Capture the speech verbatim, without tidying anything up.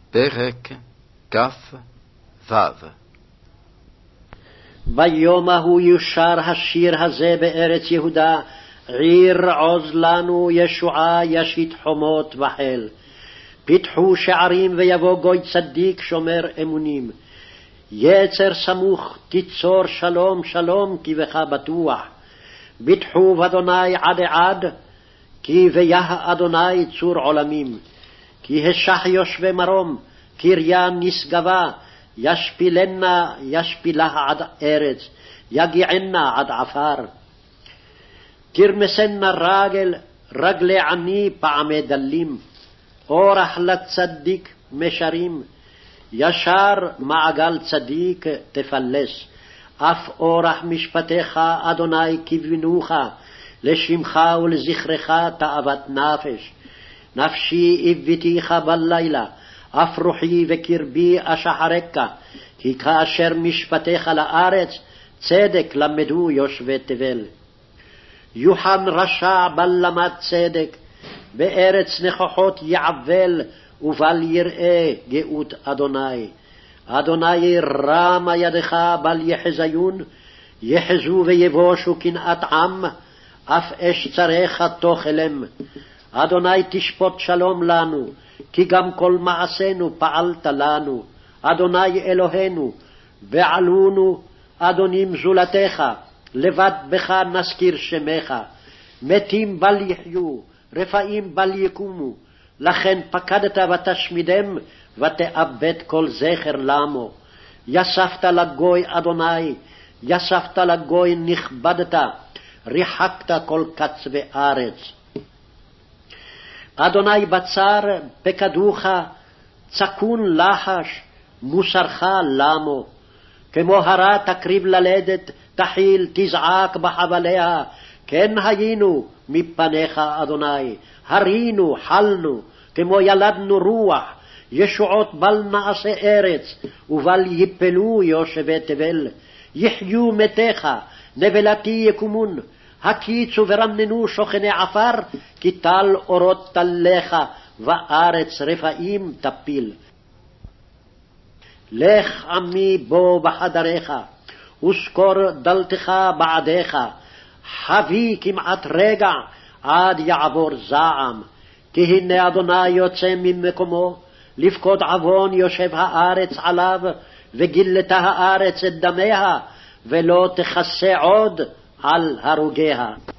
פרק כ"ו. ביום ההוא יושר השיר הזה בארץ יהודה, עיר עוז לנו ישועה ישית חומות וחיל. פיתחו שערים ויבוא גוי צדיק שומר אמונים. יצר סמוך תיצור שלום שלום כי בך בטוח. ביטחו באדוני עד עד, כי ביה אדוני צור עולמים. כי השח יושבי מרום, קריה נשגבה, ישפילנה ישפילה עד ארץ, יגיענה עד עפר. תרמסנה רגל, רגלי עני פעמי דלים, אורח לצדיק משרים, ישר מעגל צדיק תפלס. אף אורח משפטיך אדוני כיוונוך, לשמך ולזכרך תאוות נפש. נפשי הבטיך בלילה, אף רוחי וקרבי אשחרק, כי כאשר משפטיך לארץ, צדק למדו יושבי תבל. יוחן רשע בל למד צדק, בארץ נכוחות יעבל, ובל יראה גאות אדוני. אדוני רמה ידך בל יחזיון, יחזו ויבושו קנאת עם, אף אש צריך תאכלם. אדוני תשפוט שלום לנו, כי גם כל מעשינו פעלת לנו. אדוני אלוהינו, ועלונו אדונים זולתך, לבד בך נזכיר שמך. מתים בל יחיו, רפאים בל יקומו, לכן פקדת ותשמידם, ותאבד כל זכר למו. יספת לגוי אדוני, יספת לגוי נכבדת, ריחקת כל קצווי ארץ. אדוני בצר פקדוך, צקון לחש, מוסרך למו. כמו הרה תקריב ללדת, תחיל תזעק בחבליה, כן היינו מפניך אדוני, הרינו חלנו, כמו ילדנו רוח, ישועות בל נעשה ארץ, ובל יפלו יושבי תבל. יחיו מתיך, נבלתי יקומון, הקיצו ורננו שוכני עפר, כי טל אורות תלך, וארץ רפאים תפיל. לך עמי בו בחדריך, וסקור דלתך בעדיך, חבי כמעט רגע, עד יעבור זעם. כי הנה אדוני יוצא ממקומו, לפקוד עוון יושב הארץ עליו, וגילתה הארץ את דמיה, ולא תכסה עוד על הרוגיה.